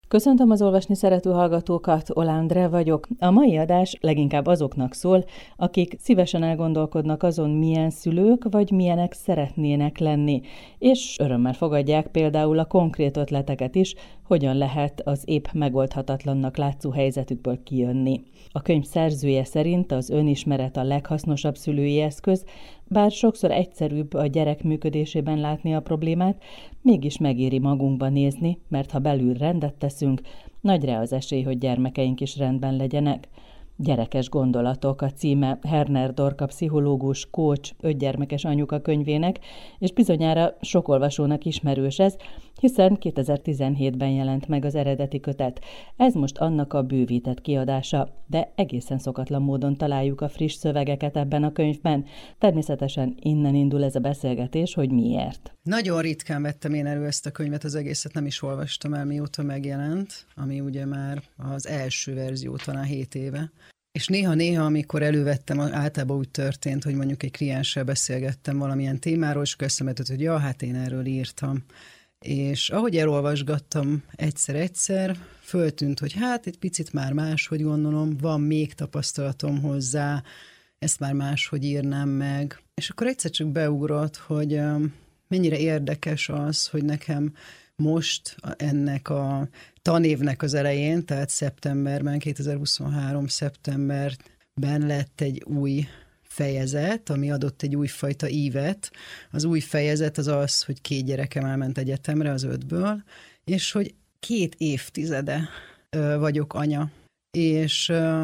Köszöntöm az olvasni szerető hallgatókat, Olándre vagyok. A mai adás leginkább azoknak szól, akik szívesen elgondolkodnak azon, milyen szülők vagy milyenek szeretnének lenni, és örömmel fogadják például a konkrét ötleteket is, hogyan lehet az épp megoldhatatlannak látszó helyzetükből kijönni. A könyv szerzője szerint az önismeret a leghasznosabb szülői eszköz, bár sokszor egyszerűbb a gyerek működésében látni a problémát, mégis megéri magunkba nézni, mert ha belül rendet teszünk, nagy rá az esély, hogy gyermekeink is rendben legyenek. Gyerekes gondolatok a címe Herner Dorka pszichológus, coach, 5 gyermekes anyuka könyvének, és bizonyára sok olvasónak ismerős ez, hiszen 2017-ben jelent meg az eredeti kötet. Ez most annak a bővített kiadása, de egészen szokatlan módon találjuk a friss szövegeket ebben a könyvben. Természetesen innen indul ez a beszélgetés, hogy miért. Nagyon ritkán vettem én elő ezt a könyvet, az egészet nem is olvastam el, mióta megjelent, ami ugye már az első verzió, talán 7 éve. És néha-néha, amikor elővettem, általában úgy történt, hogy mondjuk egy klienssel beszélgettem valamilyen témáról, és akkor eszembe jutott, hogy hát én erről írtam. És ahogy elolvasgattam egyszer-egyszer, föltűnt, hogy egy picit már máshogy gondolom, van még tapasztalatom hozzá, ezt már máshogy írnám meg. És akkor egyszer csak beugrott, hogy mennyire érdekes az, hogy nekem most ennek a tanévnek az elején, tehát szeptemberben, 2023. szeptemberben lett egy új fejezet, ami adott egy újfajta ívet. Az új fejezet az az, hogy 2 gyerekem elment egyetemre az 5-ből, és hogy 2 évtizede vagyok anya. És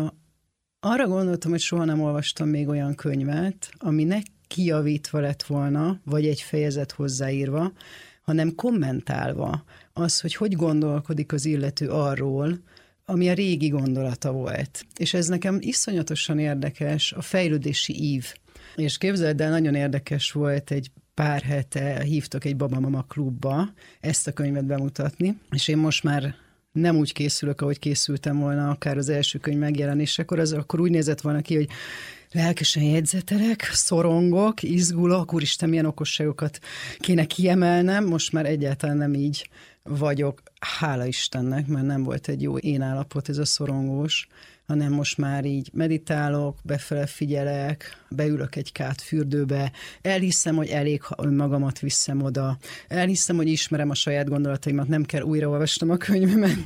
arra gondoltam, hogy soha nem olvastam még olyan könyvet, aminek kijavítva lett volna, vagy egy fejezet hozzáírva, hanem kommentálva az, hogy gondolkodik az illető arról, ami a régi gondolata volt. És ez nekem iszonyatosan érdekes, a fejlődési ív. És képzeld el, nagyon érdekes volt, egy pár hete hívtak egy babamama klubba ezt a könyvet bemutatni, és én most már nem úgy készülök, ahogy készültem volna akár az első könyv megjelenésekor, akkor úgy nézett volna ki, hogy lelkesen jegyzetelek, szorongok, izgulok, úristen, milyen okosságokat kéne kiemelnem, most már egyáltalán nem így vagyok, hála Istennek, mert nem volt egy jó én állapot ez a szorongós, hanem most már így meditálok, befele figyelek, beülök egy fürdőbe, elhiszem, hogy elég, ha önmagamat viszem oda, elhiszem, hogy ismerem a saját gondolataimat, nem kell újraolvasnom a könyvemet,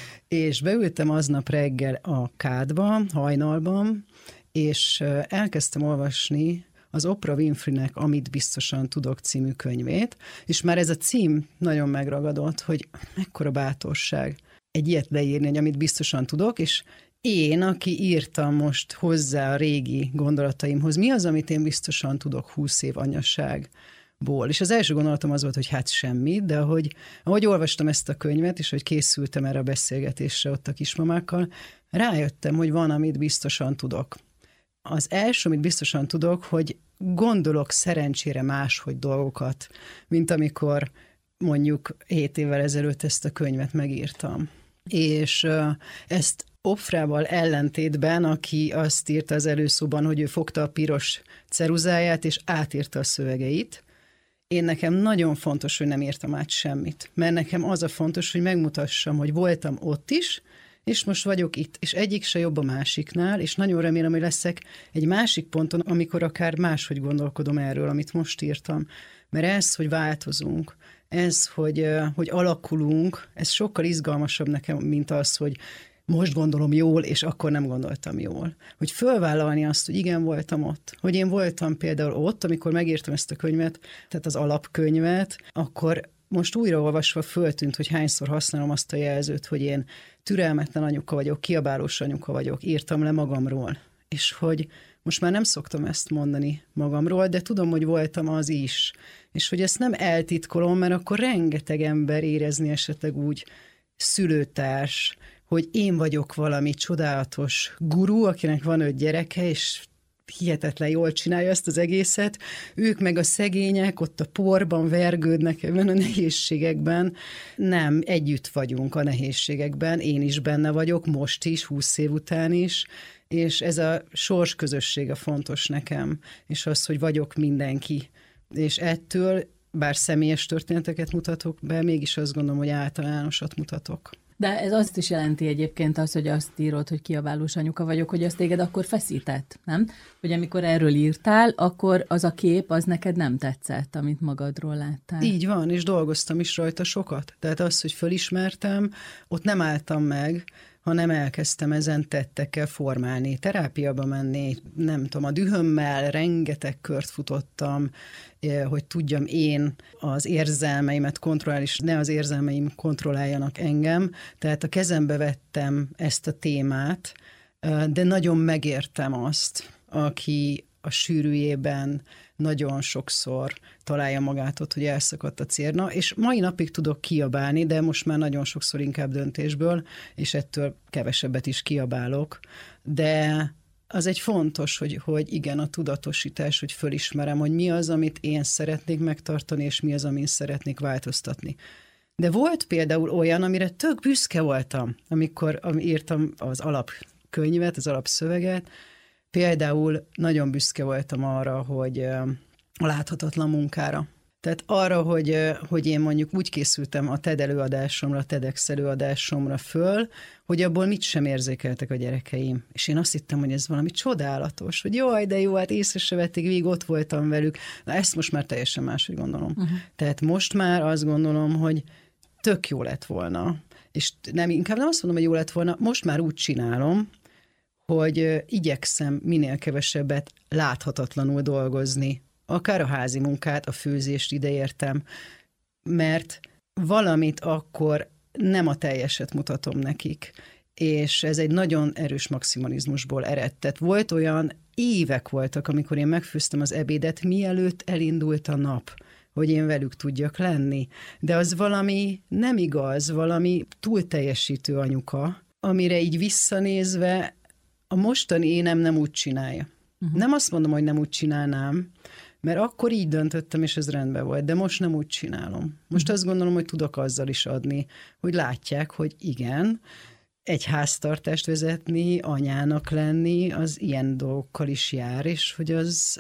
és beültem aznap reggel a kádba, hajnalban, és elkezdtem olvasni az Oprah Winfreynek Amit biztosan tudok című könyvét, és már ez a cím nagyon megragadott, hogy mekkora bátorság egy ilyet leírni, hogy amit biztosan tudok, és én, aki írtam most hozzá a régi gondolataimhoz, mi az, amit én biztosan tudok 20 év anyasságból. És az első gondolatom az volt, hogy semmi, de ahogy olvastam ezt a könyvet, és hogy készültem erre a beszélgetésre ott a kismamákkal, rájöttem, hogy van, amit biztosan tudok. Az első, amit biztosan tudok, hogy gondolok szerencsére máshogy dolgokat, mint amikor mondjuk 7 évvel ezelőtt ezt a könyvet megírtam. És ezt Ofrával ellentétben, aki azt írta az előszóban, hogy ő fogta a piros ceruzáját, és átírta a szövegeit. Én nekem nagyon fontos, hogy nem írtam át semmit, mert nekem az a fontos, hogy megmutassam, hogy voltam ott is, és most vagyok itt, és egyik se jobb a másiknál, és nagyon remélem, hogy leszek egy másik ponton, amikor akár máshogy gondolkodom erről, amit most írtam. Mert ez, hogy változunk, ez, hogy alakulunk, ez sokkal izgalmasabb nekem, mint az, hogy most gondolom jól, és akkor nem gondoltam jól. Hogy fölvállalni azt, hogy igen, voltam ott. Hogy én voltam például ott, amikor megírtam ezt a könyvet, tehát az alapkönyvet, akkor most újraolvasva föltűnt, hogy hányszor használom azt a jelzőt, hogy én türelmetlen anyuka vagyok, kiabálós anyuka vagyok, írtam le magamról. És hogy most már nem szoktam ezt mondani magamról, de tudom, hogy voltam az is. És hogy ezt nem eltitkolom, mert akkor rengeteg ember érezni esetleg úgy, szülőtárs, hogy én vagyok valami csodálatos guru, akinek van 5 gyereke, és hihetetlen jól csinálja ezt az egészet. Ők meg a szegények ott a porban vergődnek ebben a nehézségekben. Nem, együtt vagyunk a nehézségekben, én is benne vagyok, most is, 20 év után is, és ez a sorsközösség a fontos nekem, és az, hogy vagyok mindenki. És ettől, bár személyes történeteket mutatok be, mégis azt gondolom, hogy általánosat mutatok. De ez azt is jelenti egyébként az, hogy azt írod, hogy kiabálós anyuka vagyok, hogy azt téged akkor feszített, nem? Hogy amikor erről írtál, akkor az a kép, az neked nem tetszett, amit magadról láttál. Így van, és dolgoztam is rajta sokat. Tehát az, hogy fölismertem, ott nem álltam meg, hanem elkezdtem ezen tettekkel formálni, terápiába menni, nem tudom, a dühömmel rengeteg kört futottam, hogy tudjam én az érzelmeimet kontrollálni, és ne az érzelmeim kontrolláljanak engem. Tehát a kezembe vettem ezt a témát, de nagyon megértem azt, aki a sűrűjében nagyon sokszor találja magát ott, hogy elszakadt a cérna, és mai napig tudok kiabálni, de most már nagyon sokszor inkább döntésből, és ettől kevesebbet is kiabálok, de az egy fontos, hogy igen, a tudatosítás, hogy fölismerem, hogy mi az, amit én szeretnék megtartani, és mi az, amin szeretnék változtatni. De volt például olyan, amire tök büszke voltam, amikor írtam az alapkönyvet, az alapszöveget. Például nagyon büszke voltam arra, hogy a láthatatlan munkára. Tehát arra, hogy én mondjuk úgy készültem a TED előadásomra, a TEDx előadásomra föl, hogy abból mit sem érzékeltek a gyerekeim. És én azt hittem, hogy ez valami csodálatos, hogy jaj, de jó, hát észre se vették, végig ott voltam velük. Na ezt most már teljesen máshogy gondolom. Tehát most már azt gondolom, hogy tök jó lett volna. És inkább nem azt mondom, hogy jó lett volna, most már úgy csinálom, hogy igyekszem minél kevesebbet láthatatlanul dolgozni. Akár a házi munkát, a főzést ideértem, mert valamit akkor nem a teljeset mutatom nekik. És ez egy nagyon erős maximalizmusból eredt. Tehát volt olyan, évek voltak, amikor én megfőztem az ebédet, mielőtt elindult a nap, hogy én velük tudjak lenni. De az valami nem igaz, valami túl teljesítő anyuka, amire így visszanézve a mostani énem nem úgy csinálja. Nem azt mondom, hogy nem úgy csinálnám, mert akkor így döntöttem, és ez rendben volt, de most nem úgy csinálom. Most azt gondolom, hogy tudok azzal is adni, hogy látják, hogy igen, egy háztartást vezetni, anyának lenni, az ilyen dolgokkal is jár, és hogy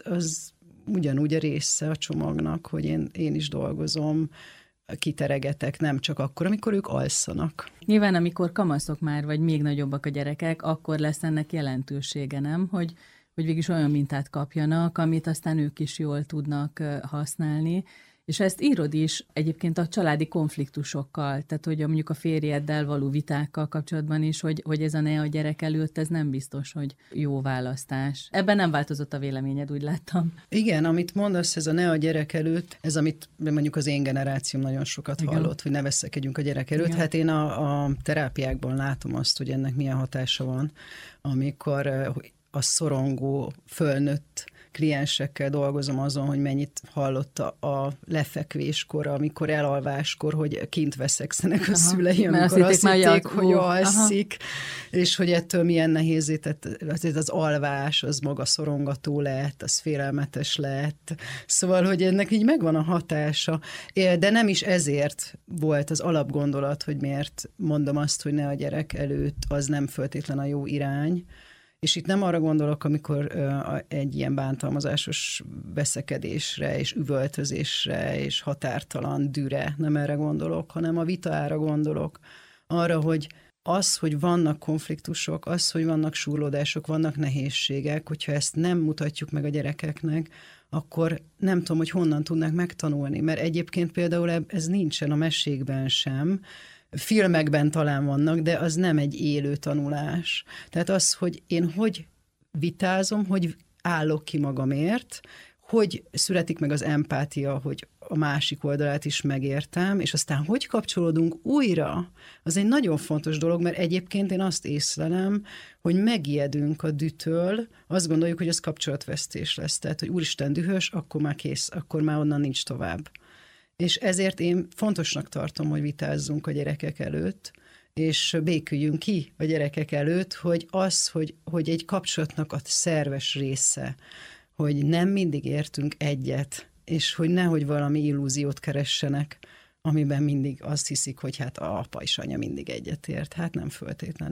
az ugyanúgy a része a csomagnak, hogy én is dolgozom, kiteregetek, nem csak akkor, amikor ők alszanak. Nyilván, amikor kamaszok már, vagy még nagyobbak a gyerekek, akkor lesz ennek jelentősége, nem? Hogy végig olyan mintát kapjanak, amit aztán ők is jól tudnak használni. És ezt írod is egyébként a családi konfliktusokkal, tehát hogy mondjuk a férjeddel való vitákkal kapcsolatban is, hogy ez a ne a gyerek előtt, ez nem biztos, hogy jó választás. Ebben nem változott a véleményed, úgy láttam. Igen, amit mondasz, ez a ne a gyerek előtt, ez amit mondjuk az én generációm nagyon sokat hallott, hogy ne veszekedjünk a gyerek előtt. Igen. Hát én a terápiákban látom azt, hogy ennek milyen hatása van, amikor a szorongó, fölnőtt kliensekkel dolgozom azon, hogy mennyit hallott a lefekvéskor, amikor elalváskor, hogy kint veszekszenek a szülei, amikor azt hitték, hogy alszik, és hogy ettől milyen nehézé tett, az alvás, az maga szorongató lett, az félelmetes lett. Szóval, hogy ennek így megvan a hatása. De nem is ezért volt az alapgondolat, hogy miért mondom azt, hogy ne a gyerek előtt, az nem feltétlen a jó irány. És itt nem arra gondolok, amikor egy ilyen bántalmazásos veszekedésre, és üvöltözésre, és határtalan düre, nem erre gondolok, hanem a vitára gondolok. Arra, hogy az, hogy vannak konfliktusok, az, hogy vannak súrlódások, vannak nehézségek, hogyha ezt nem mutatjuk meg a gyerekeknek, akkor nem tudom, hogy honnan tudnak megtanulni. Mert egyébként például ez nincsen a mesékben sem, filmekben talán vannak, de az nem egy élő tanulás. Tehát az, hogy én hogy vitázom, hogy állok ki magamért, hogy születik meg az empátia, hogy a másik oldalát is megértem, és aztán hogy kapcsolódunk újra, az egy nagyon fontos dolog, mert egyébként én azt észlelem, hogy megijedünk a dühtől, azt gondoljuk, hogy az kapcsolatvesztés lesz. Tehát, hogy úristen dühös, akkor már kész, akkor már onnan nincs tovább. És ezért én fontosnak tartom, hogy vitázzunk a gyerekek előtt, és béküljünk ki a gyerekek előtt, hogy az, hogy egy kapcsolatnak a szerves része, hogy nem mindig értünk egyet, és hogy nehogy valami illúziót keressenek, amiben mindig azt hiszik, hogy hát a apa és anya mindig egyetért. Hát nem föltétlenül.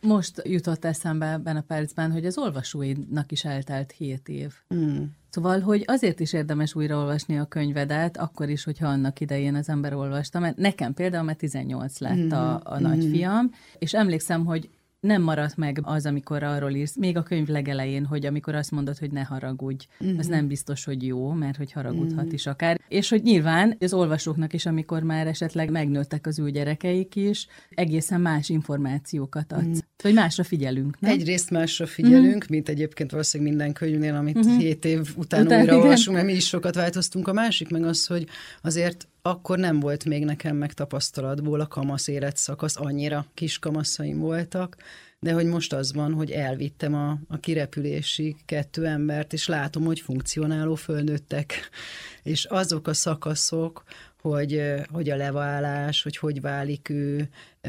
Most jutott eszembe ebben a percben, hogy az olvasóidnak is eltelt 7 év. Szóval, hogy azért is érdemes újraolvasni a könyvedet, akkor is, hogyha annak idején az ember olvasta. Mert nekem például, mert 18 lett a nagyfiam, és emlékszem, hogy nem maradt meg az, amikor arról írsz, még a könyv legelején, hogy amikor azt mondod, hogy ne haragudj, az nem biztos, hogy jó, mert hogy haragudhat is akár. És hogy nyilván az olvasóknak is, amikor már esetleg megnőttek az ő gyerekeik is, egészen más információkat adsz. Hogy másra figyelünk, nem? Egyrészt másra figyelünk, mint egyébként valószínűleg minden könyvnél, amit 7 év után újra olvasunk, mert mi is sokat változtunk. A másik meg az, hogy azért akkor nem volt még nekem meg tapasztalatból a kamasz életszakasz, annyira kis kamaszaim voltak, de hogy most az van, hogy elvittem a kirepülésig 2 embert, és látom, hogy funkcionáló fölnőttek. És azok a szakaszok, hogy a leválás, hogy válik ő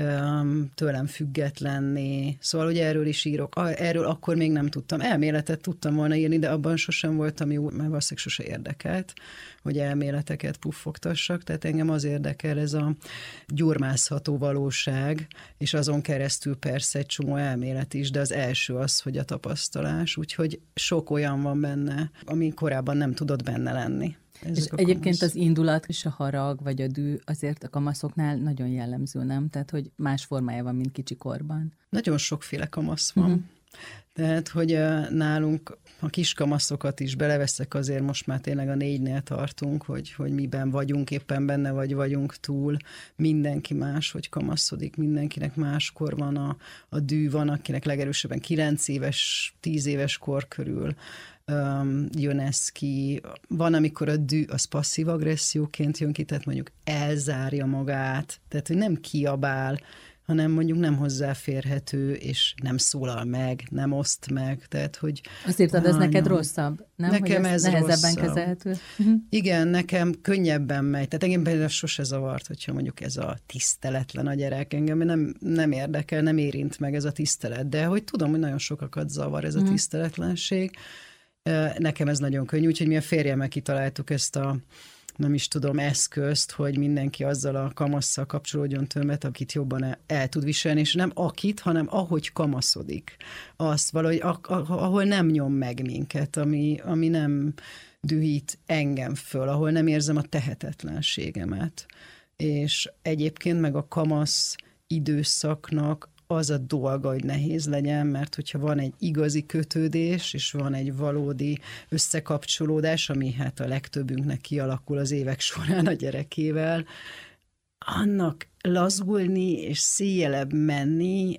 tőlem függetlenné. Szóval, hogy erről is írok. Erről akkor még nem tudtam. Elméletet tudtam volna írni, de abban sosem voltam jó, mert valószínűleg sose érdekelt, hogy elméleteket puffogtassak. Tehát engem az érdekel ez a gyurmázható valóság, és azon keresztül persze egy csomó elmélet is, de az első az, hogy a tapasztalás. Úgyhogy sok olyan van benne, ami korábban nem tudott benne lenni. És egyébként az indulat és a harag, vagy a dű azért a kamaszoknál nagyon jellemző, nem? Tehát, hogy más formája van, mint kicsikorban. Nagyon sokféle kamasz van. Tehát, hogy nálunk a kiskamaszokat is beleveszek, azért most már tényleg a 4-nél tartunk, hogy miben vagyunk éppen benne, vagy vagyunk túl. Mindenki más, hogy kamaszodik, mindenkinek máskor van a dű, van, akinek legerősebben 9 éves, 10 éves kor körül jön ez ki. Van, amikor a dű az passzív agresszióként jön ki, tehát mondjuk elzárja magát, tehát hogy nem kiabál, hanem mondjuk nem hozzáférhető, és nem szólal meg, nem oszt meg, tehát hogy... Azért ad ez neked rosszabb, nem? Nekem ez nehezebben rosszabb. Kezelhető? Igen, nekem könnyebben megy. Tehát engem például sose zavart, hogyha mondjuk ez a tiszteletlen a gyerek, engem nem érdekel, nem érint meg ez a tisztelet, de hogy tudom, hogy nagyon sokakat zavar ez a tiszteletlenség. Nekem ez nagyon könnyű, úgyhogy mi a férjemmel kitaláltuk ezt a nem is tudom, eszközt, hogy mindenki azzal a kamasszal kapcsolódjon többet, akit jobban el tud viselni, és nem akit, hanem ahogy kamaszodik. Azt valahogy, ahol nem nyom meg minket, ami nem dühít engem föl, ahol nem érzem a tehetetlenségemet. És egyébként meg a kamasz időszaknak az a dolga, hogy nehéz legyen, mert hogyha van egy igazi kötődés, és van egy valódi összekapcsolódás, ami hát a legtöbbünknek kialakul az évek során a gyerekével, annak lazulni és széjjelebb menni,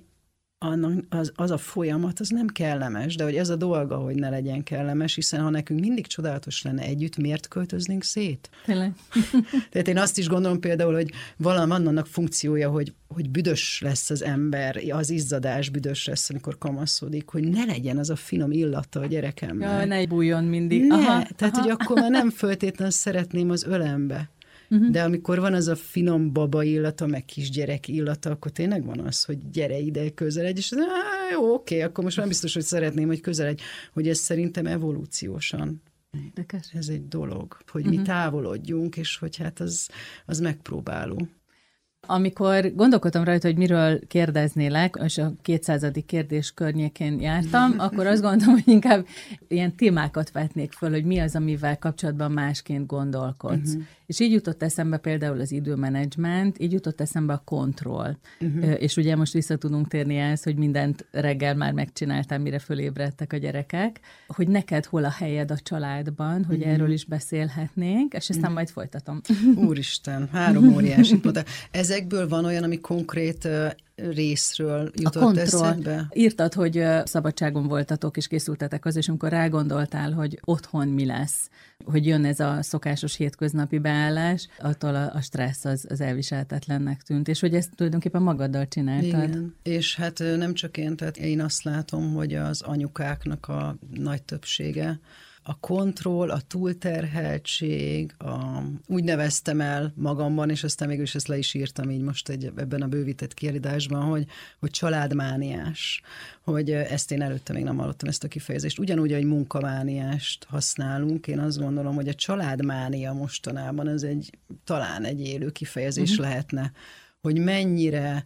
az a folyamat, az nem kellemes, de hogy ez a dolga, hogy ne legyen kellemes, hiszen ha nekünk mindig csodálatos lenne együtt, miért költöznénk szét? Tényleg. Tehát én azt is gondolom például, hogy van annak funkciója, hogy büdös lesz az ember, az izzadás büdös lesz, amikor kamaszodik, hogy ne legyen az a finom illata a gyerekemnek. Ja, ne bújjon mindig. Tehát, hogy akkor már nem feltétlenül szeretném az ölembe. De amikor van az a finom baba illata, meg kisgyerek illata, akkor tényleg van az, hogy gyere ide, közeledj, és jó, oké, akkor most már biztos, hogy szeretném, hogy közeledj, hogy ez szerintem evolúciósan. Érdekes. Ez egy dolog, hogy mi távolodjunk, és hogy hát az megpróbálunk. Amikor gondolkodtam rajta, hogy miről kérdeznélek, és a 200. kérdés környékén jártam, akkor azt gondolom, hogy inkább ilyen témákat vetnék föl, hogy mi az, amivel kapcsolatban másként gondolkodsz. És így jutott eszembe például az időmenedzsment, így jutott eszembe a kontroll. És ugye most vissza tudunk térni ehhez, hogy mindent reggel már megcsináltam, mire fölébredtek a gyerekek, hogy neked hol a helyed a családban, hogy erről is beszélhetnénk, és aztán majd folytatom. Úristen, 3 óriási pont. Ezekből van olyan, ami konkrét részről jutott eszedbe? Írtad, hogy szabadságon voltatok, és készültetek az, és amikor rágondoltál, hogy otthon mi lesz, hogy jön ez a szokásos hétköznapi beállás, attól a stressz az elviselhetetlennek tűnt, és hogy ezt tulajdonképpen magaddal csináltad. Igen, és hát nem csak én, tehát én azt látom, hogy az anyukáknak a nagy többsége, a kontroll, a túlterheltség, úgy neveztem el magamban, és aztán mégis ezt le is írtam így most ebben a bővített kiadásban, hogy családmániás, hogy ezt én előtte még nem hallottam, ezt a kifejezést. Ugyanúgy, hogy munkamániást használunk, én azt gondolom, hogy a családmánia mostanában ez talán egy élő kifejezés lehetne, hogy mennyire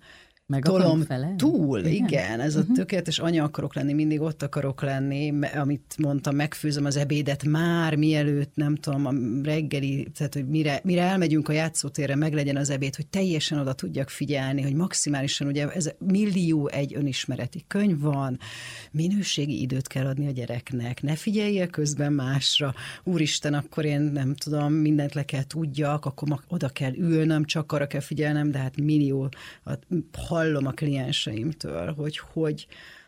tolom túl, igen, ez a tökéletes anya akarok lenni, mindig ott akarok lenni, amit mondtam, megfőzöm az ebédet már, mielőtt, nem tudom, a reggeli, tehát hogy mire elmegyünk a játszótérre, meglegyen az ebéd, hogy teljesen oda tudjak figyelni, hogy maximálisan, ugye ez millió egy önismereti könyv van, minőségi időt kell adni a gyereknek, ne figyelje közben másra, úristen, akkor én nem tudom, mindent le kell tudjak, akkor oda kell ülnöm, csak arra kell figyelnem, de hát millió, hallom a klienseimtől, hogy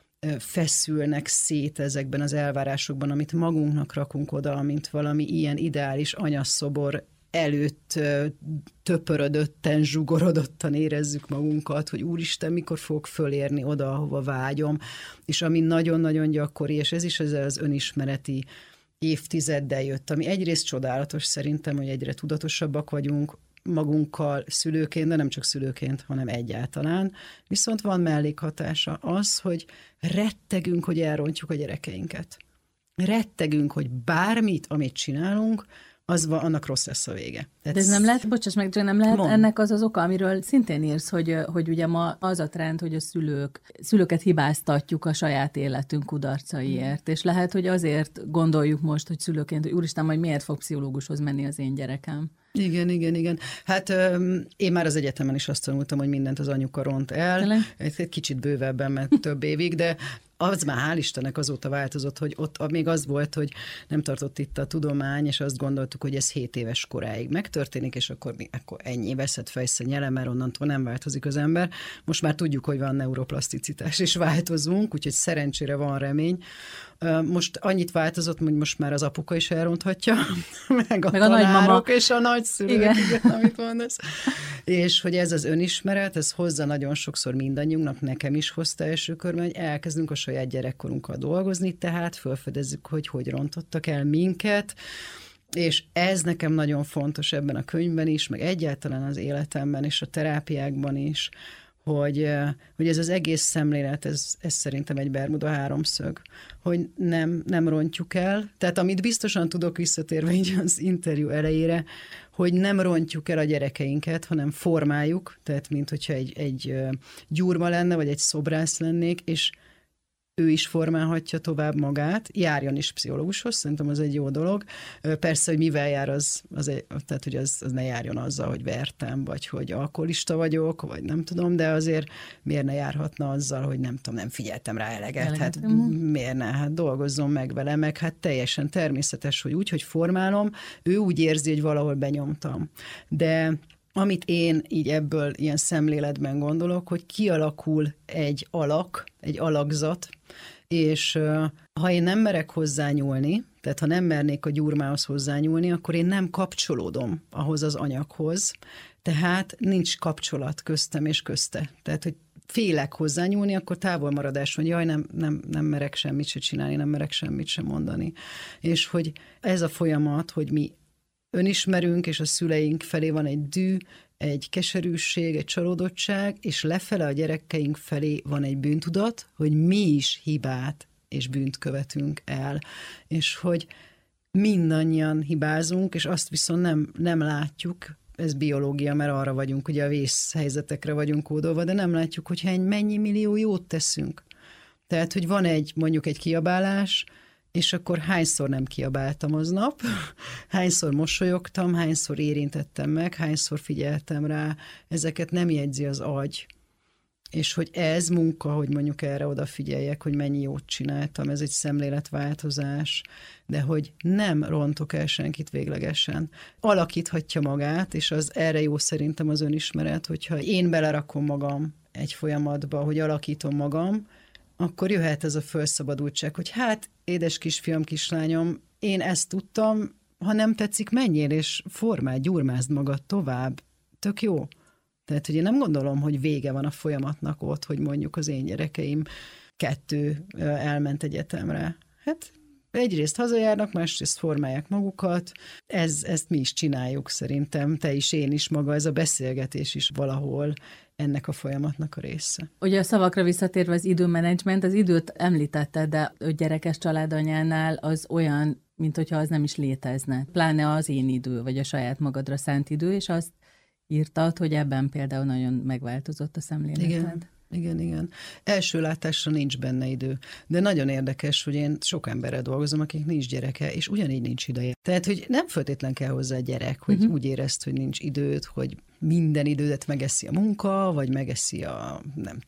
feszülnek szét ezekben az elvárásokban, amit magunknak rakunk oda, mint valami ilyen ideális anyaszobor előtt töpörödötten, zsugorodottan érezzük magunkat, hogy úristen, mikor fogok fölérni oda, ahova vágyom, és ami nagyon-nagyon gyakori, és ez is az önismereti évtizeddel jött, ami egyrészt csodálatos szerintem, hogy egyre tudatosabbak vagyunk magunkkal szülőként, de nem csak szülőként, hanem egyáltalán. Viszont van mellékhatása az, hogy rettegünk, hogy elrontjuk a gyerekeinket. Rettegünk, hogy bármit, amit csinálunk, annak rossz lesz a vége. De ez nem lehet, bocsáss meg, nem lehet ennek az oka, amiről szintén írsz, hogy ugye ma az a trend, hogy a szülőket hibáztatjuk a saját életünk kudarcaiért, és lehet, hogy azért gondoljuk most, hogy szülőként, hogy úristen, majd miért fog pszichológushoz menni az én gyerekem. Igen. Hát én már az egyetemen is azt tanultam, hogy mindent az anyuka ront el. Egy kicsit bővebben, mert több évig, de az már hál' Istennek azóta változott, hogy ott még az volt, hogy nem tartott itt a tudomány, és azt gondoltuk, hogy ez 7 éves koráig megtörténik, és akkor ennyi veszett fejszennyele, mert onnantól nem változik az ember. Most már tudjuk, hogy van neuroplaszticitás, és változunk, úgyhogy szerencsére van remény. Most annyit változott, hogy most már az apuka is elronthatja, meg a tanárok és a nagyszülők, igen, amit mondasz. És hogy ez az önismeret, ez hozza nagyon sokszor mindannyiunknak, nekem is hozta első körben, hogy elkezdünk a saját gyerekkorunkkal dolgozni, tehát felfedezzük, hogy rontottak el minket, és ez nekem nagyon fontos ebben a könyvben is, meg egyáltalán az életemben és a terápiákban is, hogy ez az egész szemlélet, ez szerintem egy Bermuda háromszög, hogy nem rontjuk el. Tehát amit biztosan tudok visszatérve így az interjú elejére, hogy nem rontjuk el a gyerekeinket, hanem formáljuk, tehát mint hogyha egy gyurma lenne, vagy egy szobrász lennék, és ő is formálhatja tovább magát, járjon is pszichológushoz, szerintem az egy jó dolog. Persze, hogy mivel jár, tehát hogy az ne járjon azzal, hogy vertem, vagy hogy alkoholista vagyok, vagy nem tudom, de azért miért ne járhatna azzal, hogy nem tudom, nem figyeltem rá eleget, hát miért ne, hát dolgozzon meg vele, meg hát teljesen természetes, hogy úgy, hogy formálom, ő úgy érzi, hogy valahol benyomtam. De amit én így ebből ilyen szemléletben gondolok, hogy kialakul egy alakzat, és ha én nem merek hozzányúlni, tehát ha nem mernék a gyurmához hozzányúlni, akkor én nem kapcsolódom ahhoz az anyaghoz, tehát nincs kapcsolat köztem és közte. Tehát, hogy félek hozzányúlni, akkor távolmaradás van, jaj, nem merek semmit se csinálni, nem merek semmit se mondani. És hogy ez a folyamat, hogy mi önismerünk, és a szüleink felé van egy dű, egy keserűség, egy csalódottság, és lefele a gyerekeink felé van egy bűntudat, hogy mi is hibát és bűnt követünk el. És hogy mindannyian hibázunk, és azt viszont nem látjuk, ez biológia, mert arra vagyunk, ugye a vészhelyzetekre vagyunk kódolva, de nem látjuk, hogy mennyi millió jót teszünk. Tehát, hogy van mondjuk egy kiabálás, és akkor hányszor nem kiabáltam aznap, hányszor mosolyogtam, hányszor érintettem meg, hányszor figyeltem rá, ezeket nem jegyzi az agy. És hogy ez munka, hogy mondjuk erre odafigyeljek, hogy mennyi jót csináltam, ez egy szemléletváltozás, de hogy nem rontok el senkit véglegesen. Alakíthatja magát, és az erre jó szerintem az önismeret, hogyha én belerakom magam egy folyamatba, hogy alakítom magam, akkor jöhet ez a felszabadultság, hogy hát, édes kisfiam, kislányom, én ezt tudtam, ha nem tetszik, menjél és formálj, gyurmázd magad tovább. Tök jó. Tehát, hogy én nem gondolom, hogy vége van a folyamatnak ott, hogy mondjuk az én gyerekeim 2 elment egyetemre. Hát egyrészt hazajárnak, másrészt formálják magukat. Ezt mi is csináljuk szerintem, te is, én is, maga ez a beszélgetés is valahol ennek a folyamatnak a része. Ugye a szavakra visszatérve az időmenedzsment, az időt említetted, de 5 gyerekes családanyánál az olyan, mint hogyha az nem is létezne. Pláne az én idő, vagy a saját magadra szánt idő, és azt írtad, hogy ebben például nagyon megváltozott a szemléleted. Igen. Első látásra nincs benne idő. De nagyon érdekes, hogy én sok emberrel dolgozom, akik nincs gyereke, és ugyanígy nincs ideje. Tehát, hogy nem feltétlen kell hozzá gyerek, hogy úgy érezd, hogy nincs időd, hogy minden idődet megeszi a munka, vagy megeszi a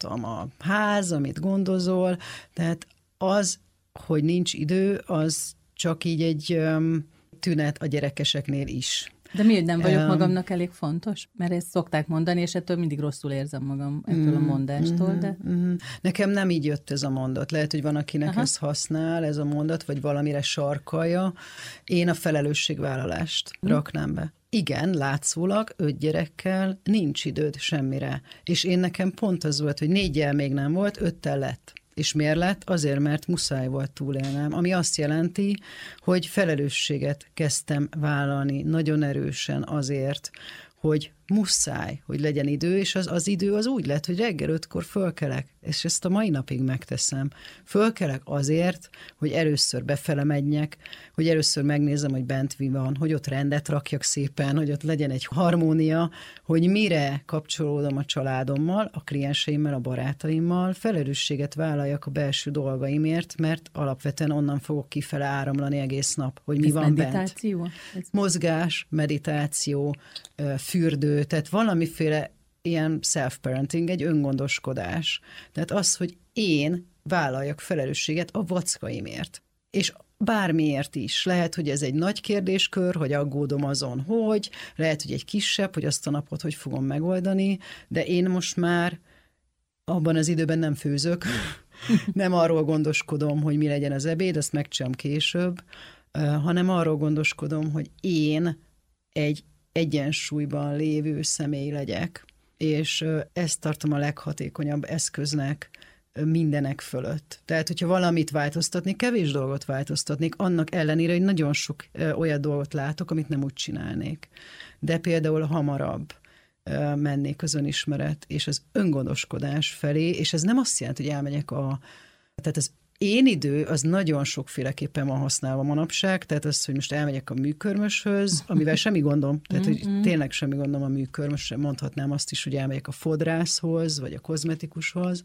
ház, amit gondozol. Tehát az, hogy nincs idő, az csak így egy tünet a gyerekeseknél is. De mi, hogy nem vagyok magamnak elég fontos? Mert ezt szokták mondani, és ettől mindig rosszul érzem magam ettől a mondástól, de... Nekem nem így jött ez a mondat. Lehet, hogy van, akinek ezt használ, ez a mondat, vagy valamire sarkalja. Én a felelősségvállalást raknám be. Igen, látszólag 5 gyerekkel nincs időd semmire. És én nekem pont az volt, hogy 4-jel még nem volt, 5-tel lett. És miért lett? Azért, mert muszáj volt túlélnem, ami azt jelenti, hogy felelősséget kezdtem vállalni nagyon erősen azért, hogy muszáj, hogy legyen idő, és az idő az úgy lett, hogy reggel 5-kor fölkelek, és ezt a mai napig megteszem. Fölkelek azért, hogy először befele menjek, hogy először megnézem, hogy bent mi van, hogy ott rendet rakjak szépen, hogy ott legyen egy harmónia, hogy mire kapcsolódom a családommal, a klienseimmel, a barátaimmal, felelősséget vállaljak a belső dolgaimért, mert alapvetően onnan fogok kifele áramlani egész nap, hogy mi van meditáció? Bent. Mozgás, meditáció, fürdő, tehát valamiféle ilyen self-parenting, egy öngondoskodás. Tehát az, hogy én vállaljak felelősséget a vackaimért. És bármiért is. Lehet, hogy ez egy nagy kérdéskör, hogy aggódom azon, hogy, lehet, hogy egy kisebb, hogy azt a napot hogy fogom megoldani, de én most már abban az időben nem főzök, nem arról gondoskodom, hogy mi legyen az ebéd, azt megcsinálom később, hanem arról gondoskodom, hogy én egy egyensúlyban lévő személy legyek, és ezt tartom a leghatékonyabb eszköznek mindenek fölött. Tehát, hogyha valamit változtatni, kevés dolgot változtatnék, annak ellenére, hogy nagyon sok olyan dolgot látok, amit nem úgy csinálnék. De például hamarabb mennék az önismeret és az öngondoskodás felé, és ez nem azt jelenti, hogy elmegyek tehát az én idő az nagyon sokféleképpen van használva manapság, tehát az, hogy most elmegyek a műkörmöshöz, amivel semmi gondom, tehát hogy tényleg semmi gondom a műkörmösre, mondhatnám azt is, hogy elmegyek a fodrászhoz, vagy a kozmetikushoz.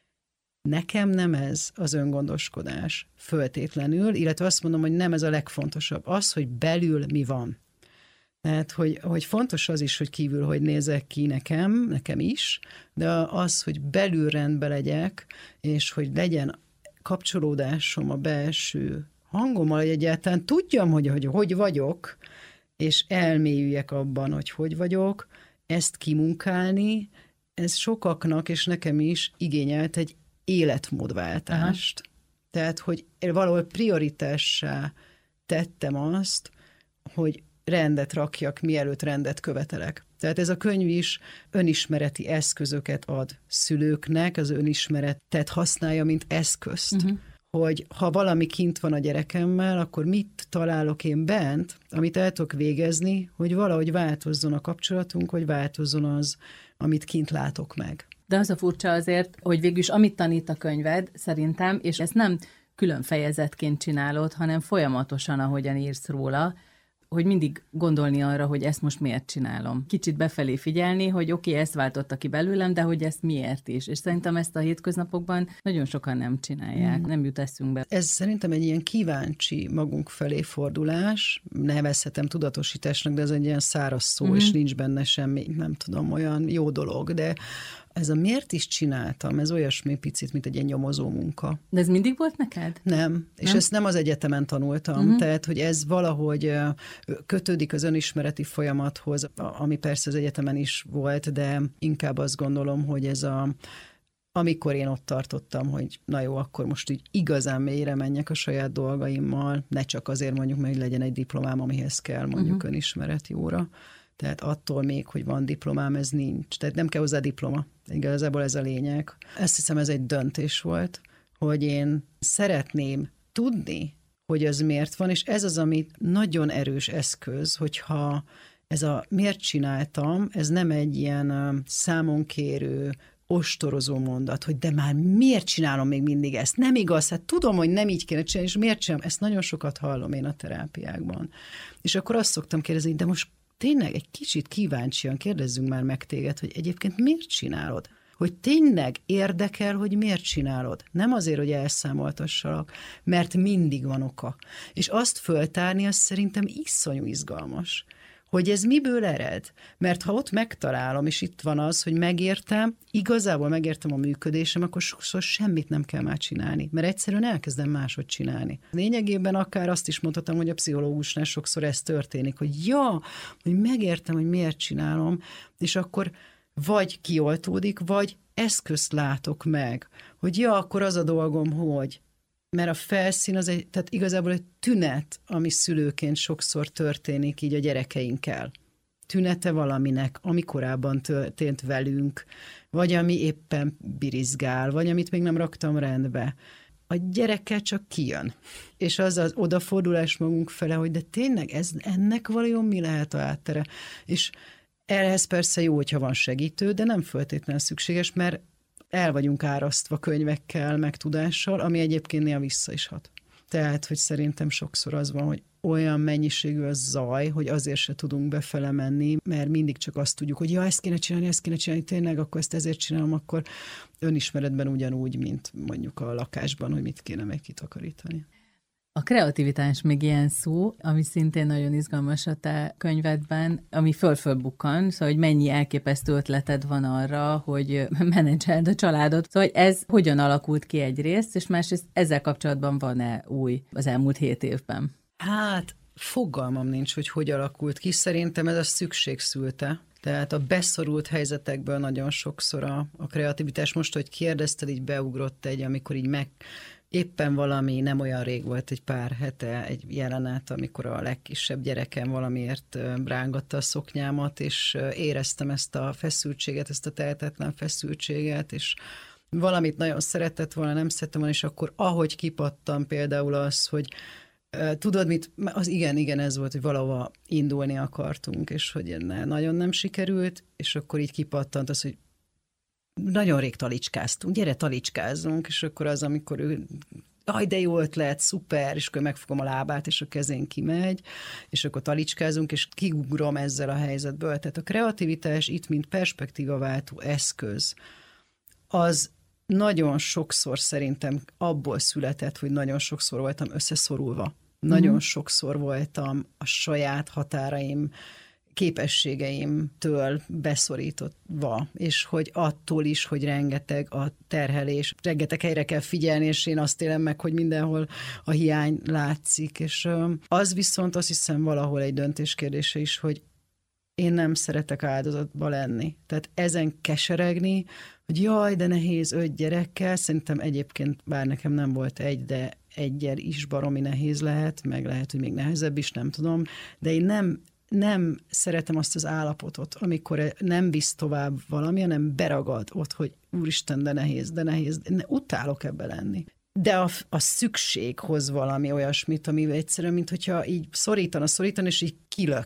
Nekem nem ez az öngondoskodás föltétlenül, illetve azt mondom, hogy nem ez a legfontosabb. Az, hogy belül mi van. Tehát, hogy fontos az is, hogy kívül hogy nézek ki nekem is, de az, hogy belül rendbe legyek, és hogy legyen kapcsolódásom a belső hangommal, hogy egyáltalán tudjam, hogy vagyok, és elmélyüljek abban, hogy vagyok, ezt kimunkálni, ez sokaknak, és nekem is igényelt egy életmódváltást. Aha. Tehát, hogy valahol prioritássá tettem azt, hogy rendet rakjak, mielőtt rendet követelek. Tehát ez a könyv is önismereti eszközöket ad szülőknek, az önismeretet használja, mint eszközt. Hogy ha valami kint van a gyerekemmel, akkor mit találok én bent, amit el tudok végezni, hogy valahogy változzon a kapcsolatunk, hogy változzon az, amit kint látok meg. De az a furcsa azért, hogy végülis amit tanít a könyved, szerintem, és ezt nem külön fejezetként csinálod, hanem folyamatosan, ahogyan írsz róla, hogy mindig gondolni arra, hogy ezt most miért csinálom. Kicsit befelé figyelni, hogy oké, ezt váltotta ki belőlem, de hogy ezt miért is. És szerintem ezt a hétköznapokban nagyon sokan nem csinálják, nem jut eszünkbe. Ez szerintem egy ilyen kíváncsi magunk felé fordulás, nevezhetem tudatosításnak, de ez egy ilyen száraz szó, és nincs benne semmi, nem tudom, olyan jó dolog, de ez a miért is csináltam, ez olyasmi picit, mint egy ilyen nyomozó munka. De ez mindig volt neked? Nem, és ezt nem az egyetemen tanultam, tehát, hogy ez valahogy kötődik az önismereti folyamathoz, ami persze az egyetemen is volt, de inkább azt gondolom, hogy ez amikor én ott tartottam, hogy na jó, akkor most így igazán mélyre menjek a saját dolgaimmal, ne csak azért mondjuk, mert legyen egy diplomám, amihez kell mondjuk önismereti óra. Tehát attól még, hogy van diplomám, ez nincs. Tehát nem kell hozzá diploma. Igazából ez a lényeg. Azt hiszem, ez egy döntés volt, hogy én szeretném tudni, hogy az miért van, és ez az, ami nagyon erős eszköz, hogyha ez a miért csináltam, ez nem egy ilyen számonkérő, ostorozó mondat, hogy de már miért csinálom még mindig ezt? Nem igaz, hát tudom, hogy nem így kéne csinálni, és miért csinálom? Ezt nagyon sokat hallom én a terápiákban. És akkor azt szoktam kérdezni, de most tényleg egy kicsit kíváncsian kérdezzünk már meg téged, hogy egyébként miért csinálod? Hogy tényleg érdekel, hogy miért csinálod. Nem azért, hogy elszámoltassalak, mert mindig van oka. És azt föltárni, az szerintem iszonyú izgalmas. Hogy ez miből ered? Mert ha ott megtalálom, és itt van az, hogy megértem, igazából megértem a működésem, akkor sokszor semmit nem kell már csinálni, mert egyszerűen elkezdem máshogy csinálni. Lényegében akár azt is mondhatom, hogy a pszichológusnál sokszor ez történik, hogy hogy megértem, hogy miért csinálom, és akkor vagy kioltódik, vagy eszközt látok meg, hogy akkor az a dolgom, hogy... Mert a felszín tehát igazából egy tünet, ami szülőként sokszor történik így a gyerekeinkkel. Tünete valaminek, ami korábban történt velünk, vagy ami éppen birizgál, vagy amit még nem raktam rendbe. A gyerekkel csak kijön. És az odafordulás magunk fele, hogy de tényleg ennek valójában mi lehet a háttere? És ehhez persze jó, hogyha van segítő, de nem feltétlenül szükséges, mert el vagyunk árasztva könyvekkel, meg tudással, ami egyébként néha vissza is hat. Tehát, hogy szerintem sokszor az van, hogy olyan mennyiségű a zaj, hogy azért se tudunk befele menni, mert mindig csak azt tudjuk, hogy ezt kéne csinálni, tényleg, akkor ezt ezért csinálom, akkor önismeretben ugyanúgy, mint mondjuk a lakásban, hogy mit kéne meg kitakarítani. A kreativitás még ilyen szó, ami szintén nagyon izgalmas a te könyvedben, ami föl-fölbukkan, szóval, hogy mennyi elképesztő ötleted van arra, hogy menedzseld a családot. Szóval, hogy ez hogyan alakult ki egyrészt, és másrészt ezzel kapcsolatban van-e új az elmúlt 7 évben? Hát fogalmam nincs, hogy alakult ki. Szerintem ez a szükség szülte. Tehát a beszorult helyzetekből nagyon sokszor a kreativitás. Most, hogy kérdezted, így beugrott amikor így éppen valami, nem olyan rég volt, egy pár hete egy jelenet, amikor a legkisebb gyerekem valamiért rángatta a szoknyámat, és éreztem ezt a feszültséget, ezt a tehetetlen feszültséget, és valamit nagyon szeretett volna, nem szerettem volna, és akkor ahogy kipattam például az, hogy tudod mit, az igen, ez volt, hogy valahova indulni akartunk, és hogy nagyon nem sikerült, és akkor így kipattant az, hogy nagyon rég talicskáztunk, gyere talicskázzunk, és akkor az, amikor ő, de jó ötlet, szuper, és akkor megfogom a lábát, és a kezén kimegy, és akkor talicskázunk, és kiugrom ezzel a helyzetből. Tehát a kreativitás itt, mint perspektívaváltó eszköz, az nagyon sokszor szerintem abból született, hogy nagyon sokszor voltam összeszorulva. Nagyon sokszor voltam a saját határaim, képességeimtől beszorítottva, és hogy attól is, hogy rengeteg a terhelés, rengeteg helyre kell figyelni, és én azt élem meg, hogy mindenhol a hiány látszik, és az viszont azt hiszem valahol egy döntés kérdése is, hogy én nem szeretek áldozatba lenni. Tehát ezen keseregni, hogy de nehéz 5 gyerekkel, szerintem egyébként, bár nekem nem volt de egyel is baromi nehéz lehet, meg lehet, hogy még nehezebb is, nem tudom, de én nem szeretem azt az állapotot, amikor nem visz tovább valami, hanem beragad ott, hogy úristen, de nehéz, utálok ebbe lenni. De a szükség hoz valami olyasmit, ami egyszerűen, mint hogyha így szorítana, és így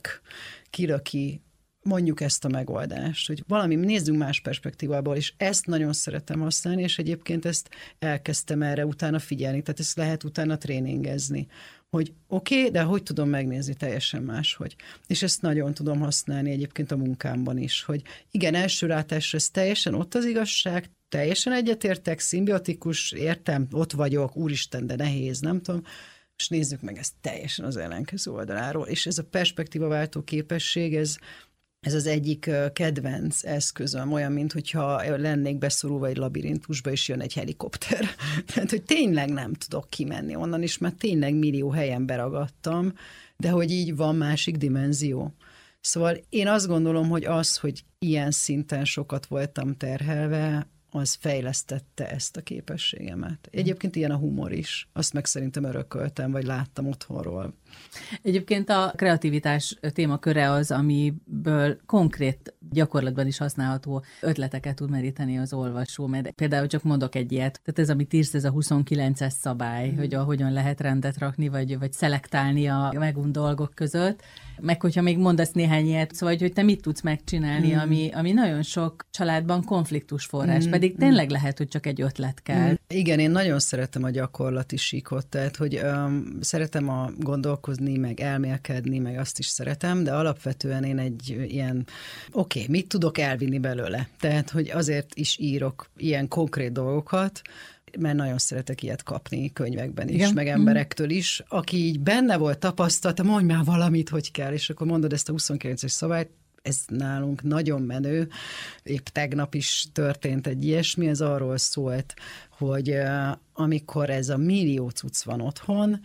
kilöki mondjuk ezt a megoldást, hogy valami, nézzünk más perspektívából, és ezt nagyon szeretem használni, és egyébként ezt elkezdtem erre utána figyelni, tehát ezt lehet utána tréningezni, hogy oké, de hogy tudom megnézni teljesen máshogy. És ezt nagyon tudom használni egyébként a munkámban is, hogy igen, első látásra ez teljesen ott az igazság, teljesen egyetértek, szimbiotikus, értem, ott vagyok, úristen, de nehéz, nem tudom, és nézzük meg ezt teljesen az ellenkező oldaláról. És ez a perspektívaváltó képesség, ez az egyik kedvenc eszközöm, olyan, mintha lennék beszorulva egy labirintusba, és jön egy helikopter. Tehát, hogy tényleg nem tudok kimenni onnan is, mert tényleg millió helyen beragadtam, de hogy így van másik dimenzió. Szóval én azt gondolom, hogy hogy ilyen szinten sokat voltam terhelve, az fejlesztette ezt a képességemet. Egyébként ilyen a humor is. Azt meg szerintem örököltem, vagy láttam otthonról. Egyébként a kreativitás témaköre az, amiből konkrét gyakorlatban is használható ötleteket tud meríteni az olvasó. Mert például csak mondok egy ilyet. Tehát ez, amit írsz, ez a 29-es szabály, hogy hogyan lehet rendet rakni, vagy szelektálni a megunt dolgok között. Meg hogyha még mondasz néhány ilyet, szóval, hogy te mit tudsz megcsinálni, ami nagyon sok családban konfliktus forrás, pedig tényleg lehet, hogy csak egy ötlet kell. Igen, én nagyon szeretem a gyakorlati síkot, tehát, hogy szeretem gondolkozni, meg elmélkedni, meg azt is szeretem, de alapvetően én egy ilyen, mit tudok elvinni belőle? Tehát, hogy azért is írok ilyen konkrét dolgokat, mert nagyon szeretek ilyet kapni könyvekben is, igen, meg emberektől is, aki így benne volt, tapasztalta, mondj már valamit, hogy kell, és akkor mondod ezt a 29-es szabályt, ez nálunk nagyon menő, épp tegnap is történt egy ilyesmi, ez arról szólt, hogy amikor ez a millió cucc van otthon,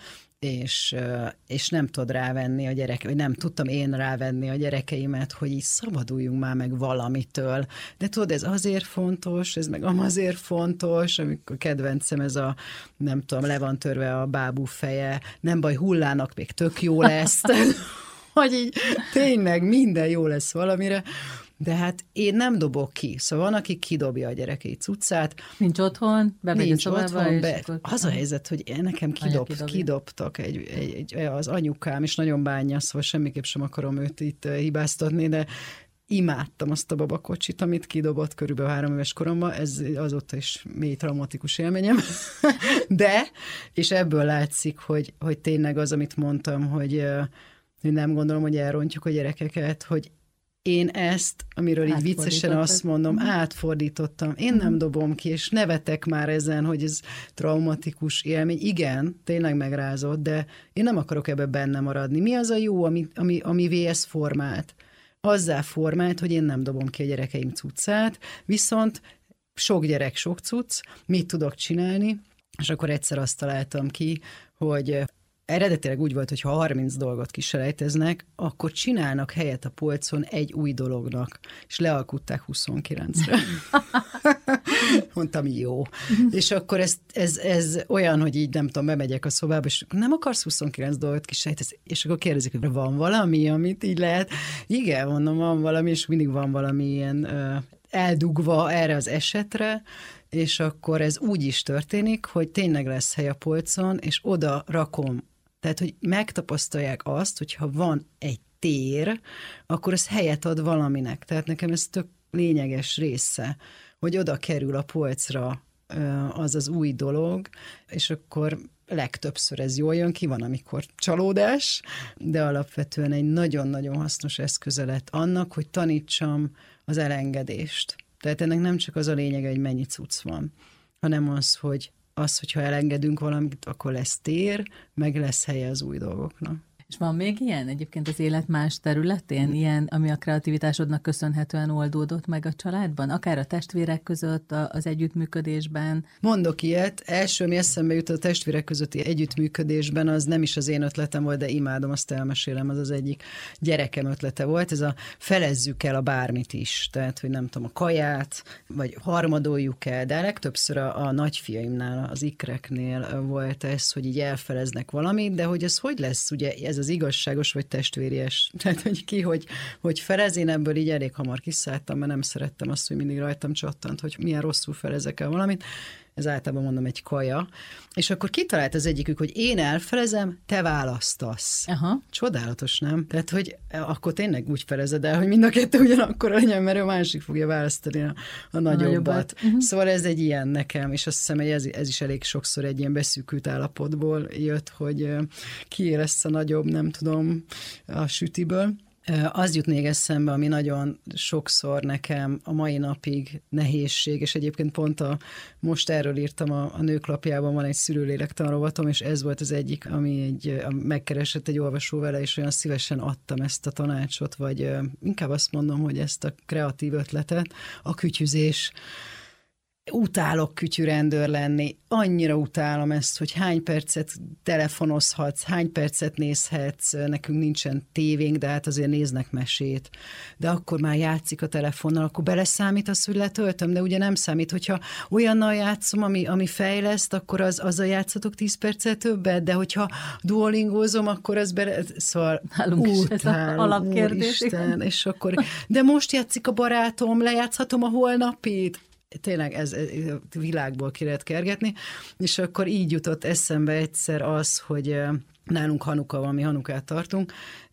és nem tudod rávenni a gyerek, vagy nem tudtam én rávenni a gyerekeimet, hogy így szabaduljunk már meg valamitől. De tudod, ez azért fontos, ez meg azért fontos, amikor kedvencem ez a, nem tudom, le van törve a bábú feje, nem baj, hullának még tök jó lesz. Hogy így tényleg minden jó lesz valamire, de hát én nem dobok ki. Szóval van, aki kidobja a gyerekei cuccát. Nincs otthon, bemegy a szobába, az a helyzet, hogy nekem kidobtak az anyukám, és nagyon bánja, szóval semmiképp sem akarom őt itt hibáztatni, de imádtam azt a babakocsit, amit kidobott körülbelül 3 éves koromban, ez azóta is mély traumatikus élményem. De, és ebből látszik, hogy tényleg az, amit mondtam, hogy nem gondolom, hogy elrontjuk a gyerekeket, hogy én ezt, amiről így viccesen azt mondom, átfordítottam. Én nem dobom ki, és nevetek már ezen, hogy ez traumatikus élmény. Igen, tényleg megrázott, de én nem akarok ebbe benne maradni. Mi az a jó, ami ezt formált? Azzá formált, hogy én nem dobom ki a gyerekeim cuccát, viszont sok gyerek, sok cucc, mit tudok csinálni, és akkor egyszer azt találtam ki, hogy eredetileg úgy volt, hogy ha 30 dolgot kiselejteznek, akkor csinálnak helyet a polcon egy új dolognak, és lealkutták 29-re. Mondtam, jó. És akkor ez olyan, hogy így nem tudom, bemegyek a szobába, és nem akarsz 29 dolgot kiselejtezni? És akkor kérdezik, hogy van valami, amit így lehet? Igen, mondom, van valami, és mindig van valami ilyen eldugva erre az esetre, és akkor ez úgy is történik, hogy tényleg lesz hely a polcon, és oda rakom. Tehát, hogy megtapasztalják azt, hogyha van egy tér, akkor ez helyet ad valaminek. Tehát nekem ez tök lényeges része, hogy oda kerül a polcra az új dolog, és akkor legtöbbször ez jól jön ki, van, amikor csalódás, de alapvetően egy nagyon-nagyon hasznos eszköze lett annak, hogy tanítsam az elengedést. Tehát ennek nem csak az a lényege, hogy mennyi cucc van, hanem hogyha elengedünk valamit, akkor lesz tér, meg lesz helye az új dolgoknak. És van még ilyen egyébként az élet más területén, ilyen, ami a kreativitásodnak köszönhetően oldódott meg a családban? Akár a testvérek között, az együttműködésben? Mondok ilyet. Első, ami eszembe jut a testvérek közötti együttműködésben, az nem is az én ötletem volt, de imádom, azt elmesélem, az egyik gyerekem ötlete volt. Ez a felezzük el a bármit is. Tehát, hogy nem tudom, a kaját, vagy harmadoljuk el, de legtöbbször a nagyfiaimnál, az ikreknél volt ez, hogy így elfeleznek valamit, de hogy ez hogy lesz, ugye ez az igazságos vagy testvéries. Tehát, hogy ki, hogy felez, én ebből így elég hamar kiszálltam, mert nem szerettem azt, hogy mindig rajtam csattant, hogy milyen rosszul felezek el valamit. Ez általában mondom egy kaja. És akkor kitalált az egyikük, hogy én elfelezem, te választasz. Aha. Csodálatos, nem? Tehát, hogy akkor tényleg úgy felezed el, hogy mind a kettő ugyanakkor legyen, mert a másik fogja választani a nagyobbat. Szóval ez egy ilyen nekem, és azt hiszem, hogy ez is elég sokszor egy ilyen beszűkült állapotból jött, hogy kié lesz a nagyobb, nem tudom, a sütiből. Az jut még eszembe, ami nagyon sokszor nekem a mai napig nehézség, és egyébként pont most erről írtam a Nőklapjában, van egy szülőlélektan rovatom, és ez volt az egyik, ami megkeresett egy olvasó vele, és olyan szívesen adtam ezt a tanácsot, vagy inkább azt mondom, hogy ezt a kreatív ötletet, a kütyüzés. Utálok kütyűrendőr lenni, annyira utálom ezt, hogy hány percet telefonozhatsz, hány percet nézhetsz, nekünk nincsen tévénk, de hát azért néznek mesét. De akkor már játszik a telefonnal, akkor beleszámít az, hogy letöltöm, de ugye nem számít, hogyha olyannal játszom, ami fejleszt, akkor azzal játszatok 10 percet többet, de hogyha duolingózom, akkor az Szóval utálom, alapkérdés. Úristen, és akkor, de most játszik a barátom, lejátszhatom a holnapit. Tényleg ez világból ki lehet kergetni, és akkor így jutott eszembe egyszer az, hogy nálunk Hanuka van, mi Hanukát tartunk,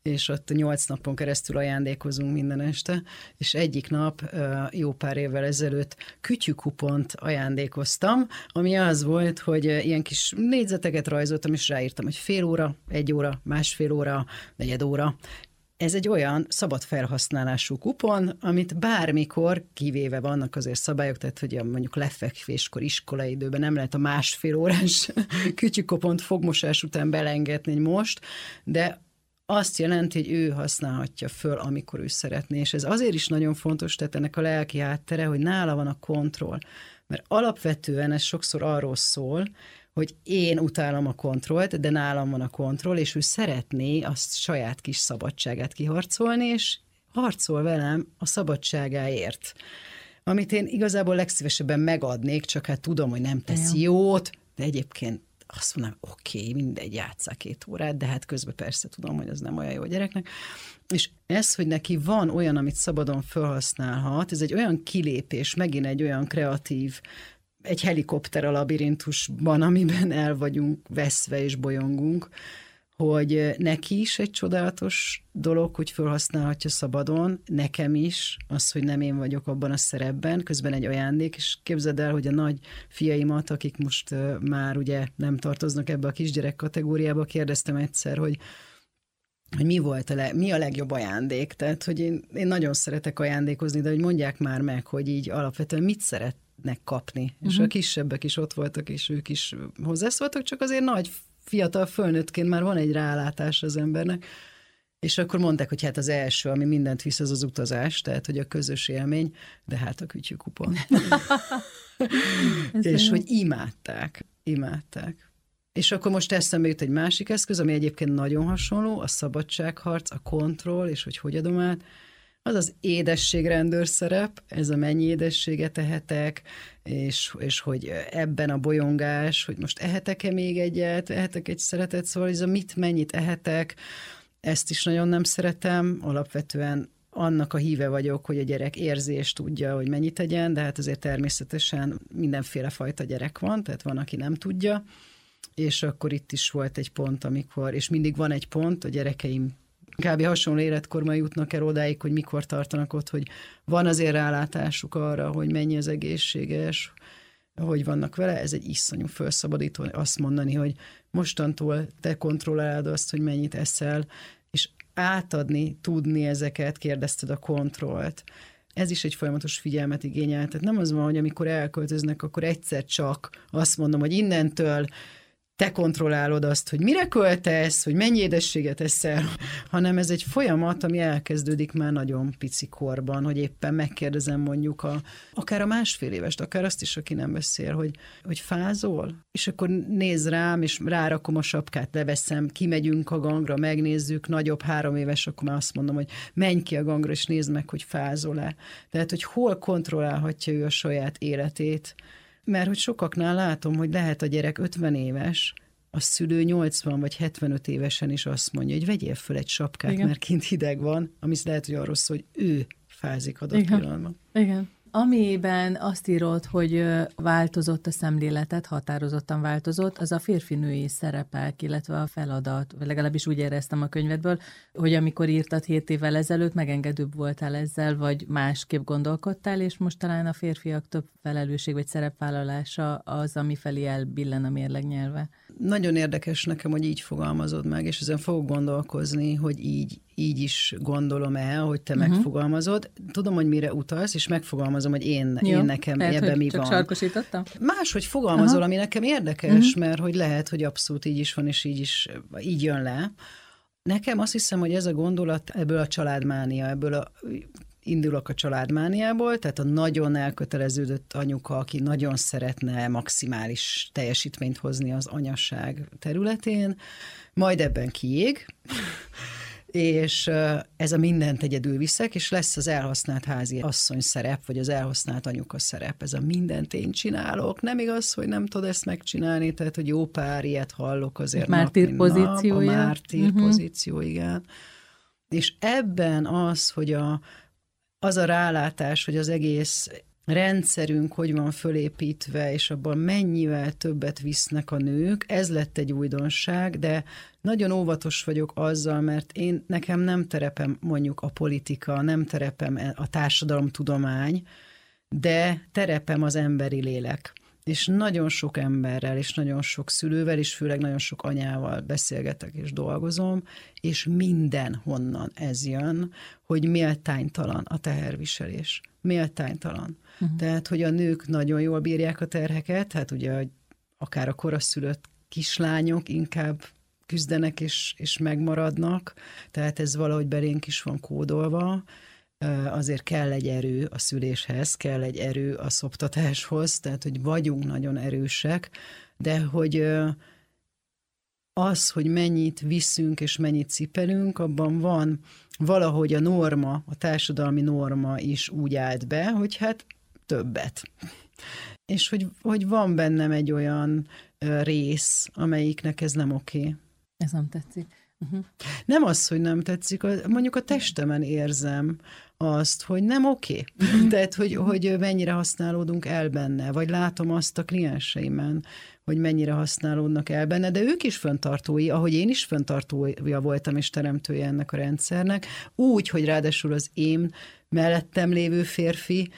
és ott 8 napon keresztül ajándékozunk minden este, és egyik nap jó pár évvel ezelőtt kütyükupont ajándékoztam, ami az volt, hogy ilyen kis négyzeteket rajzoltam, és ráírtam, hogy fél óra, 1 óra, másfél óra, 4 óra. Ez egy olyan szabad felhasználású kupon, amit bármikor, kivéve vannak azért szabályok, tehát hogy mondjuk lefekvéskor, iskolai időben nem lehet a másfél órás kütyükupont fogmosás után belengetni most, de azt jelenti, hogy ő használhatja föl, amikor ő szeretné. És ez azért is nagyon fontos, tehát ennek a lelki háttere, hogy nála van a kontroll. Mert alapvetően ez sokszor arról szól, hogy én utálom a kontrollt, de nálam van a kontroll, és ő szeretné azt saját kis szabadságát kiharcolni, és harcol velem a szabadságáért. Amit én igazából legszívesebben megadnék, csak hát tudom, hogy nem tesz jót, de egyébként azt mondom, oké, mindegy, játsszál 2 órát, de hát közben persze tudom, hogy az nem olyan jó a gyereknek. És ez, hogy neki van olyan, amit szabadon felhasználhat, ez egy olyan kilépés, megint egy olyan kreatív, egy helikopter a labirintusban, amiben el vagyunk veszve és bolyongunk, hogy neki is egy csodálatos dolog, hogy felhasználhatja szabadon, nekem is, az, hogy nem én vagyok abban a szerepben, közben egy ajándék, és képzeld el, hogy a nagy fiaimat, akik most már ugye nem tartoznak ebbe a kisgyerek kategóriába, kérdeztem egyszer, hogy mi a legjobb ajándék? Tehát, hogy én nagyon szeretek ajándékozni, de hogy mondják már meg, hogy így alapvetően mit szeretnek kapni. És a kisebbek is ott voltak, és ők is hozzászóltak, csak azért nagy fiatal fölnőttként már van egy rálátás az embernek, és akkor mondták, hogy hát az első, ami mindent visz, az utazás, tehát, hogy a közös élmény, de hát a kütyükupon. És hogy imádták. És akkor most eszembe jut egy másik eszköz, ami egyébként nagyon hasonló, a szabadságharc, a kontroll, és hogy adom át, az az édességrendőr szerep, ez a mennyi édességet ehetek, és hogy ebben a bolyongás, hogy most ehetek-e még egyet, ehetek egy szeretet, szóval ez a mennyit ehetek, ezt is nagyon nem szeretem, alapvetően annak a híve vagyok, hogy a gyerek érzést tudja, hogy mennyit tegyen, de hát azért természetesen mindenféle fajta gyerek van, tehát van, aki nem tudja, és akkor itt is volt egy pont, amikor, és mindig van egy pont, a gyerekeim kb. Hasonló életkorban jutnak el odáig, hogy mikor tartanak ott, hogy van azért rálátásuk arra, hogy mennyi az egészséges, hogy vannak vele, ez egy iszonyú felszabadító azt mondani, hogy mostantól te kontrollálod azt, hogy mennyit eszel, és átadni, tudni ezeket, kérdezted a kontrollt. Ez is egy folyamatos figyelmet igényel. Tehát nem az van, hogy amikor elköltöznek, akkor egyszer csak azt mondom, hogy innentől te kontrollálod azt, hogy mire költesz, hogy mennyi édességet eszel, hanem ez egy folyamat, ami elkezdődik már nagyon pici korban, hogy éppen megkérdezem mondjuk akár a másfél évest, akár azt is, aki nem beszél, hogy fázol, és akkor néz rám, és rárakom a sapkát, leveszem, kimegyünk a gangra, megnézzük, nagyobb 3 éves, akkor már azt mondom, hogy menj ki a gangra, és nézd meg, hogy fázol-e. Tehát, hogy hol kontrollálhatja ő a saját életét, mert hogy sokaknál látom, hogy lehet a gyerek 50 éves, a szülő 80 vagy 75 évesen is azt mondja, hogy vegyél föl egy sapkát, igen, mert kint hideg van, ami lehet, hogy arról szól, hogy ő fázik adott pillanatban. Igen. Amiben azt írod, hogy változott a szemléletet, határozottan változott, az a férfi-női szerepek, illetve a feladat, vagy legalábbis úgy éreztem a könyvedből, hogy amikor írtad 7 évvel ezelőtt, megengedőbb voltál ezzel, vagy másképp gondolkodtál, és most talán a férfiak több felelősség vagy szerepvállalása az, ami felé elbillen a mérleg nyelve. Nagyon érdekes nekem, hogy így fogalmazod meg, és ezen fogok gondolkozni, hogy így is gondolom el, hogy te megfogalmazod. Tudom, hogy mire utalsz, és megfogalmazom, hogy én nekem lehet, ebben mi csak van. sarkosítottam? Máshogy fogalmazol, ami nekem érdekes, mert hogy lehet, hogy abszolút így is van, és így jön le. Nekem azt hiszem, hogy ez a gondolat ebből a családmánia, indulok a családmániából, tehát a nagyon elköteleződött anyuka, aki nagyon szeretne maximális teljesítményt hozni az anyaság területén, majd ebben kiég, és ez a mindent egyedül viszek, és lesz az elhasznált házi asszony szerep, vagy az elhasznált anyuka szerep, ez a mindent én csinálok, nem igaz, hogy nem tudod ezt megcsinálni, tehát, hogy jó pár ilyet hallok azért mártír pozíciója. A mártír pozíció, igen. És ebben az, hogy az a rálátás, hogy az egész rendszerünk hogy van fölépítve, és abban mennyivel többet visznek a nők, ez lett egy újdonság, de nagyon óvatos vagyok azzal, mert nekem nem terepem mondjuk a politika, nem terepem a társadalomtudomány, de terepem az emberi lélek. És nagyon sok emberrel, és nagyon sok szülővel, és főleg nagyon sok anyával beszélgetek és dolgozom, és mindenhonnan ez jön, hogy méltánytalan a teherviselés. Méltánytalan. Tehát, hogy a nők nagyon jól bírják a terheket, hát ugye akár a koraszülött kislányok inkább küzdenek és megmaradnak, tehát ez valahogy belénk is van kódolva. Azért kell egy erő a szüléshez, kell egy erő a szoptatáshoz, tehát hogy vagyunk nagyon erősek, de hogy az, hogy mennyit viszünk és mennyit cipelünk, abban van valahogy a norma, a társadalmi norma is úgy állt be, hogy hát többet. És hogy van bennem egy olyan rész, amelyiknek ez nem oké. Ez nem tetszik. Nem az, hogy nem tetszik, mondjuk a testemen érzem azt, hogy nem oké. Tehát, hogy mennyire használódunk el benne, vagy látom azt a klienseimen, hogy mennyire használódnak el benne, de ők is fenntartói, ahogy én is fenntartója voltam és teremtője ennek a rendszernek, úgy, hogy ráadásul az én mellettem lévő férfi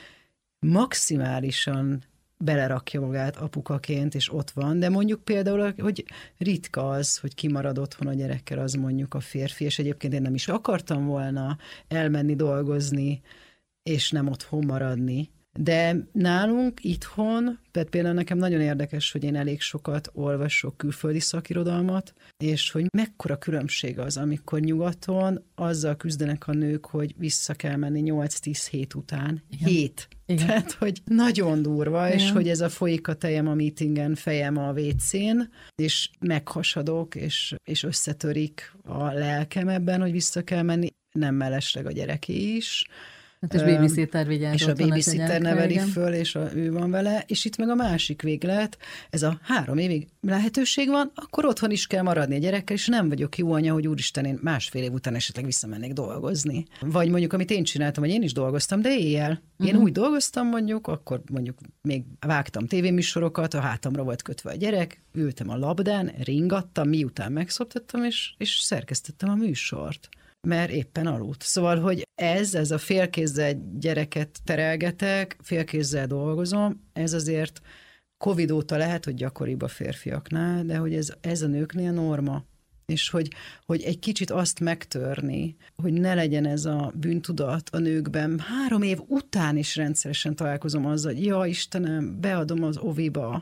maximálisan belerakja magát apukaként, és ott van, de mondjuk például, hogy ritka az, hogy kimarad otthon a gyerekkel, az mondjuk a férfi, és egyébként én nem is akartam volna elmenni dolgozni, és nem otthon maradni. De nálunk itthon, például nekem nagyon érdekes, hogy én elég sokat olvasok külföldi szakirodalmat, és hogy mekkora különbség az, amikor nyugaton azzal küzdenek a nők, hogy vissza kell menni 8-10 hét után. Igen. 7. Igen. Tehát, hogy nagyon durva, igen. És hogy ez a folyik a tejem a meetingen, fejem a WC-n, és meghasadok, és összetörik a lelkem ebben, hogy vissza kell menni, nem mellesleg a gyereké is. Hát és babysitter vigyáz. És a babysitter neveli föl, és ő van vele, és itt meg a másik véglet, ez a 3 évig lehetőség van, akkor otthon is kell maradni a gyerekkel, és nem vagyok jó anya, hogy úristen, én 1,5 év után esetleg visszamennék dolgozni. Vagy mondjuk, amit én csináltam, hogy én is dolgoztam, de éjjel. Én úgy dolgoztam akkor mondjuk még vágtam tévéműsorokat, a hátamra volt kötve a gyerek, ültem a labdán, ringattam, miután megszoptattam, és szerkesztettem a műsort. Mert éppen aludt. Szóval, hogy ez a félkézzel gyereket terelgetek, félkézzel dolgozom, ez azért Covid óta lehet, hogy gyakoribb a férfiaknál, de hogy ez a nőknél norma. És hogy egy kicsit azt megtörni, hogy ne legyen ez a bűntudat a nőkben. 3 év után is rendszeresen találkozom azzal, hogy ja, Istenem, beadom az oviba.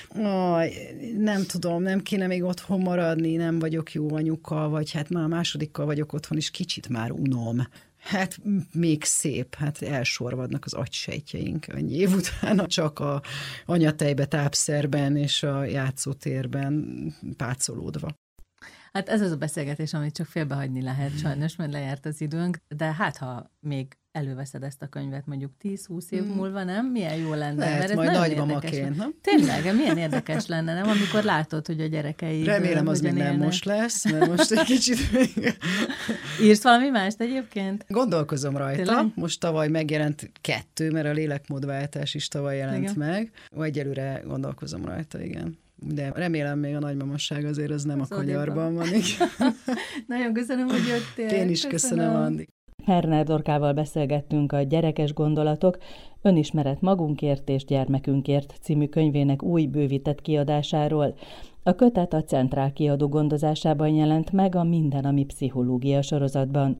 Nem tudom, nem kéne még otthon maradni, nem vagyok jó anyuka, vagy hát már a másodikkal vagyok otthon, és kicsit már unom. Hát még szép, hát elsorvadnak az agysejtjeink annyi év után, csak a anyatejbe, tápszerben és a játszótérben pácolódva. Hát ez az a beszélgetés, amit csak félbehagyni lehet sajnos, mert lejárt az időnk, de hát ha még előveszed ezt a könyvet mondjuk 10-20 év múlva, nem? Milyen jó lenne. Lehet, mert ez majd nagymamaként, nem? Tényleg, milyen érdekes lenne, nem? Amikor látod, hogy a gyerekei... Remélem, az még nem most lesz, mert most egy kicsit még... Írsz valami mást egyébként? Gondolkozom rajta. Tényleg? Most tavaly megjelent 2, mert a lélekmódváltás is tavaly jelent igen. meg. Egyelőre gondolkozom rajta, igen. De remélem még a nagymamasság azért az nem az a kanyarban van. Nagyon köszönöm, hogy jöttél. Én is köszönöm, Andi. Herner Dorkával beszélgettünk a Gyerekes gondolatok, önismeret magunkért és gyermekünkért című könyvének új bővített kiadásáról. A kötet a Centrál kiadó gondozásában jelent meg a Minden, ami pszichológia sorozatban.